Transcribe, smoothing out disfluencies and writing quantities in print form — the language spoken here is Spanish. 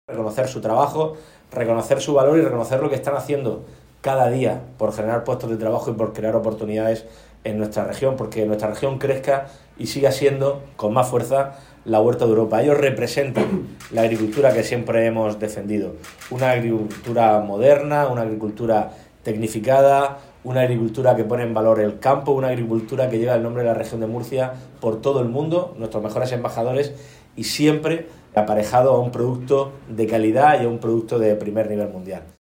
reconocer su trabajo, reconocer su valor y reconocer lo que están haciendo cada día por generar puestos de trabajo y por crear oportunidades en nuestra región, porque nuestra región crezca y siga siendo con más fuerza la huerta de Europa. Ellos representan la agricultura que siempre hemos defendido, una agricultura moderna, una agricultura tecnificada, una agricultura que pone en valor el campo, una agricultura que lleva el nombre de la región de Murcia por todo el mundo, nuestros mejores embajadores, y siempre aparejado a un producto de calidad y a un producto de primer nivel mundial.